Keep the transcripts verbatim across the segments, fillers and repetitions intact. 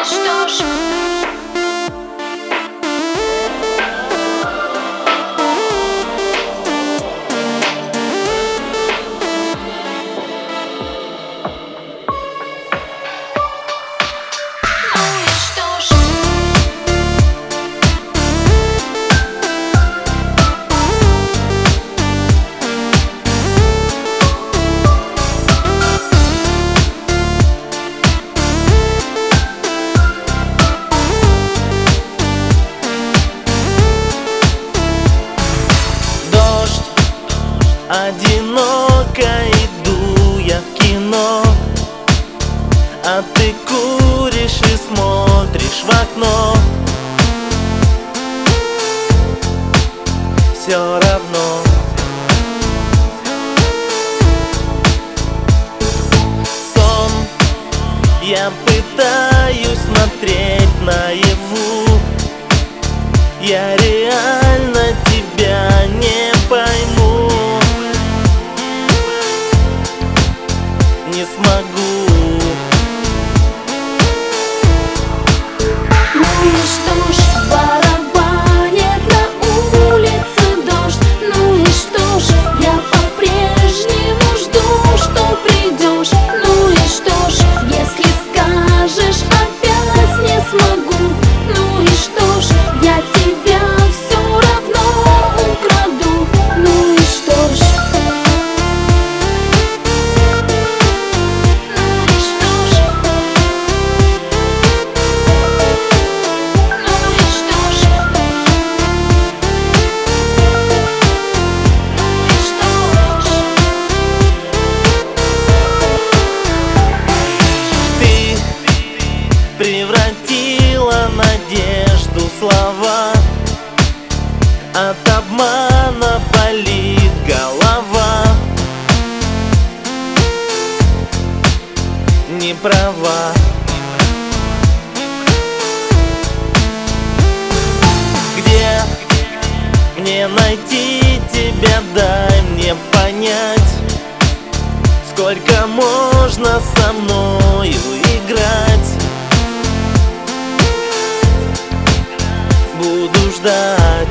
что ж. Одиноко иду я в кино, а ты куришь и смотришь в окно. Все равно сон, я пытаюсь смотреть наяву. Я реально тебя не пойму, не смогу. Ну и что ж, барабанит на улице дождь. Ну и что ж, я по-прежнему жду, что придешь. Ну и что ж, если скажешь опять не смогу. Ну и что ж, я тебя все равно украду. Ну и что ж. Превратила надежду в слова, от обмана болит голова. Не права. Где мне найти тебя, дай мне понять. Сколько можно со мною играть? Буду ждать.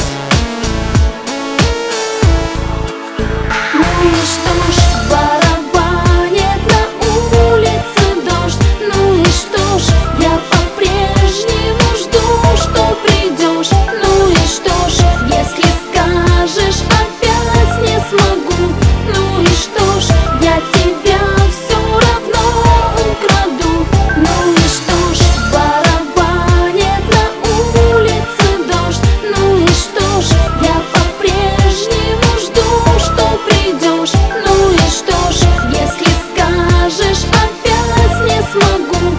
Ну и что ж, барабанит на улице дождь. Ну и что ж, я по-прежнему жду, что придешь. Ну и что ж, если скажешь опять не смогу. Ну и что ж, я тебя все равно украду. Ну и что ж, барабанит на улице дождь. Ну и что ж, я по-прежнему жду, что придешь. Ну и что ж, если скажешь опять не смогу.